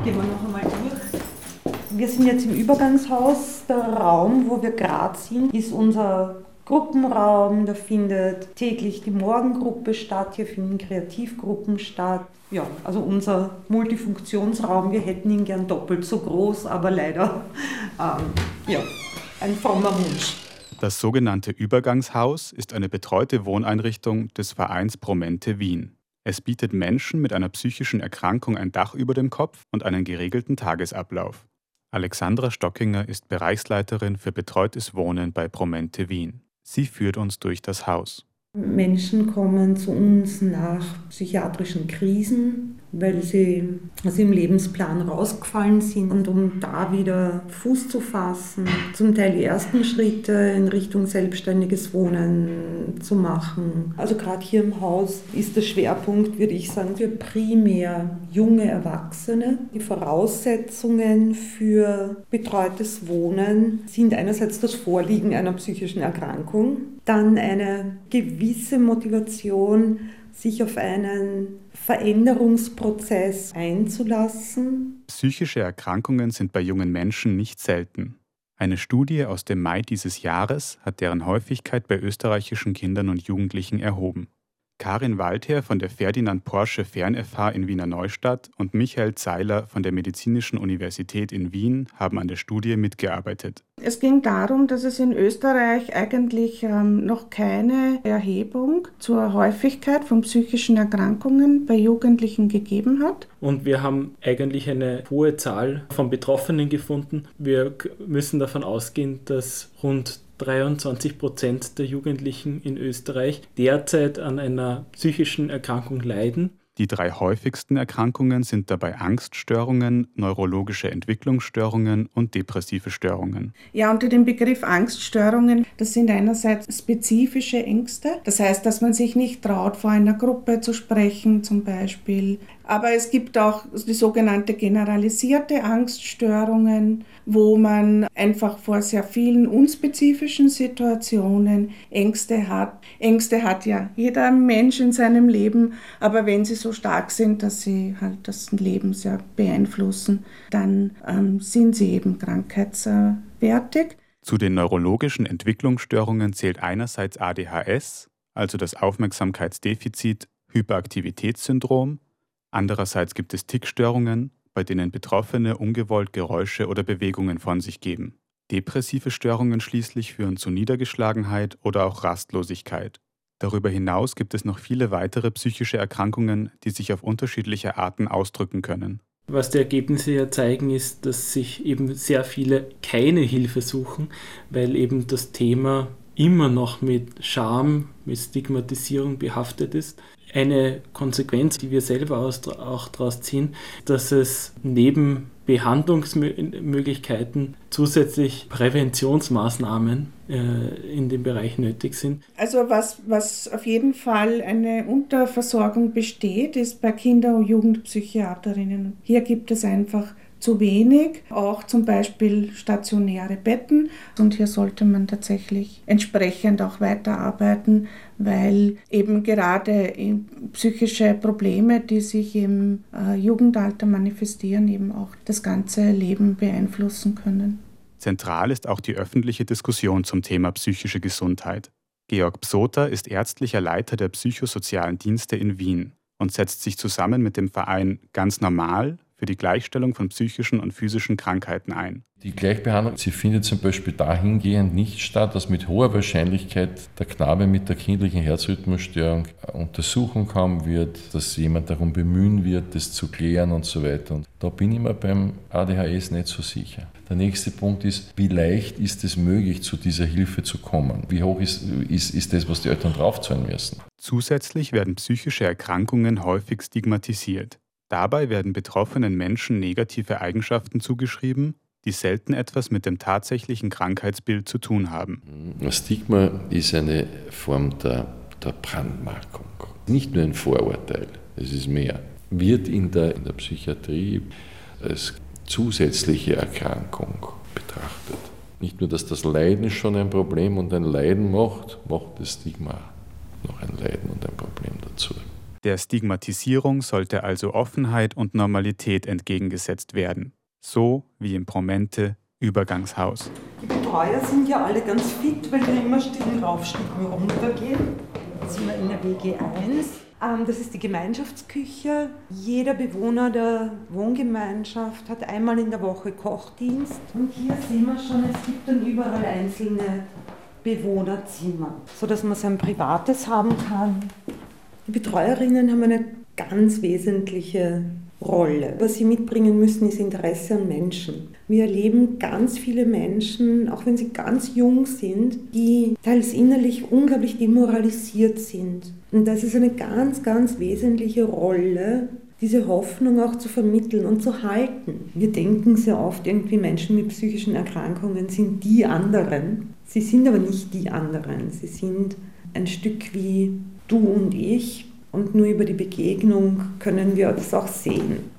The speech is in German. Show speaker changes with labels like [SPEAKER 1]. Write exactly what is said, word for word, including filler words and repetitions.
[SPEAKER 1] Gehen wir noch einmal durch. Wir sind jetzt im Übergangshaus. Der Raum, wo wir gerade sind, ist unser Gruppenraum. Da findet täglich die Morgengruppe statt. Hier finden Kreativgruppen statt. Ja, also unser Multifunktionsraum. Wir hätten ihn gern doppelt so groß, aber leider ähm, ja, ein frommer Wunsch.
[SPEAKER 2] Das sogenannte Übergangshaus ist eine betreute Wohneinrichtung des Vereins Promente Wien. Es bietet Menschen mit einer psychischen Erkrankung ein Dach über dem Kopf und einen geregelten Tagesablauf. Alexandra Stockinger ist Bereichsleiterin für betreutes Wohnen bei Promente Wien. Sie führt uns durch das Haus.
[SPEAKER 1] Menschen kommen zu uns nach psychiatrischen Krisen, weil sie also im Lebensplan rausgefallen sind. Und um da wieder Fuß zu fassen, zum Teil die ersten Schritte in Richtung selbstständiges Wohnen zu machen. Also gerade hier im Haus ist der Schwerpunkt, würde ich sagen, für primär junge Erwachsene. Die Voraussetzungen für betreutes Wohnen sind einerseits das Vorliegen einer psychischen Erkrankung, dann eine gewisse Motivation, sich auf einen Veränderungsprozess einzulassen.
[SPEAKER 2] Psychische Erkrankungen sind bei jungen Menschen nicht selten. Eine Studie aus dem Mai dieses Jahres hat deren Häufigkeit bei österreichischen Kindern und Jugendlichen erhoben. Karin Waldherr von der Ferdinand Porsche Fern-F H in Wiener Neustadt und Michael Zeiler von der Medizinischen Universität in Wien haben an der Studie mitgearbeitet.
[SPEAKER 3] Es ging darum, dass es in Österreich eigentlich ähm, noch keine Erhebung zur Häufigkeit von psychischen Erkrankungen bei Jugendlichen gegeben hat.
[SPEAKER 4] Und wir haben eigentlich eine hohe Zahl von Betroffenen gefunden. Wir müssen davon ausgehen, dass rund dreiundzwanzig Prozent der Jugendlichen in Österreich derzeit an einer psychischen Erkrankung leiden.
[SPEAKER 2] Die drei häufigsten Erkrankungen sind dabei Angststörungen, neurologische Entwicklungsstörungen und depressive Störungen.
[SPEAKER 3] Ja, unter dem Begriff Angststörungen, das sind einerseits spezifische Ängste. Das heißt, dass man sich nicht traut, vor einer Gruppe zu sprechen zum Beispiel. Aber es gibt auch die sogenannte generalisierte Angststörungen, wo man einfach vor sehr vielen unspezifischen Situationen Ängste hat. Ängste hat ja jeder Mensch in seinem Leben, aber wenn sie so stark sind, dass sie halt das Leben sehr beeinflussen, dann ähm, sind sie eben krankheitswertig.
[SPEAKER 2] Zu den neurologischen Entwicklungsstörungen zählt einerseits A D H S, also das Aufmerksamkeitsdefizit, Hyperaktivitätssyndrom. Andererseits gibt es Tickstörungen, bei denen Betroffene ungewollt Geräusche oder Bewegungen von sich geben. Depressive Störungen schließlich führen zu Niedergeschlagenheit oder auch Rastlosigkeit. Darüber hinaus gibt es noch viele weitere psychische Erkrankungen, die sich auf unterschiedliche Arten ausdrücken können.
[SPEAKER 4] Was die Ergebnisse ja zeigen, ist, dass sich eben sehr viele keine Hilfe suchen, weil eben das Thema immer noch mit Scham, mit Stigmatisierung behaftet ist. Eine Konsequenz, die wir selber auch daraus ziehen, dass es neben Behandlungsmöglichkeiten zusätzlich Präventionsmaßnahmen äh, in dem Bereich nötig sind.
[SPEAKER 3] Also was, was auf jeden Fall eine Unterversorgung besteht, ist bei Kinder- und Jugendpsychiaterinnen. Hier gibt es einfach zu wenig, auch zum Beispiel stationäre Betten. Und hier sollte man tatsächlich entsprechend auch weiterarbeiten, weil eben gerade psychische Probleme, die sich im äh, Jugendalter manifestieren, eben auch das ganze Leben beeinflussen können.
[SPEAKER 2] Zentral ist auch die öffentliche Diskussion zum Thema psychische Gesundheit. Georg Psoter ist ärztlicher Leiter der psychosozialen Dienste in Wien und setzt sich zusammen mit dem Verein Ganz Normal für die Gleichstellung von psychischen und physischen Krankheiten ein.
[SPEAKER 5] Die Gleichbehandlung, sie findet zum Beispiel dahingehend nicht statt, dass mit hoher Wahrscheinlichkeit der Knabe mit der kindlichen Herzrhythmusstörung Untersuchung haben wird, dass jemand darum bemühen wird, das zu klären und so weiter. Und da bin ich mir beim A D H S nicht so sicher. Der nächste Punkt ist, wie leicht ist es möglich, zu dieser Hilfe zu kommen? Wie hoch ist, ist, ist das, was die Eltern draufzahlen müssen?
[SPEAKER 2] Zusätzlich werden psychische Erkrankungen häufig stigmatisiert. Dabei werden betroffenen Menschen negative Eigenschaften zugeschrieben, die selten etwas mit dem tatsächlichen Krankheitsbild zu tun haben.
[SPEAKER 5] Stigma ist eine Form der, der Brandmarkung. Nicht nur ein Vorurteil, es ist mehr. Wird in der, in der Psychiatrie als zusätzliche Erkrankung betrachtet. Nicht nur, dass das Leiden schon ein Problem und ein Leiden macht, macht das Stigma noch ein Leiden und ein Problem dazu.
[SPEAKER 2] Der Stigmatisierung sollte also Offenheit und Normalität entgegengesetzt werden, so wie im Promente Übergangshaus.
[SPEAKER 1] Die Betreuer sind ja alle ganz fit, weil wir immer Stiegen rauf, Stiegen runter gehen. Jetzt sind wir in der W G eins. Das ist die Gemeinschaftsküche. Jeder Bewohner der Wohngemeinschaft hat einmal in der Woche Kochdienst. Und hier sehen wir schon, es gibt dann überall einzelne Bewohnerzimmer, sodass man sein Privates haben kann. Die Betreuerinnen haben eine ganz wesentliche Rolle. Was sie mitbringen müssen, ist Interesse an Menschen. Wir erleben ganz viele Menschen, auch wenn sie ganz jung sind, die teils innerlich unglaublich demoralisiert sind. Und das ist eine ganz, ganz wesentliche Rolle, diese Hoffnung auch zu vermitteln und zu halten. Wir denken sehr oft, irgendwie Menschen mit psychischen Erkrankungen sind die anderen. Sie sind aber nicht die anderen. Sie sind ein Stück wie du und ich. Und nur über die Begegnung können wir das auch sehen.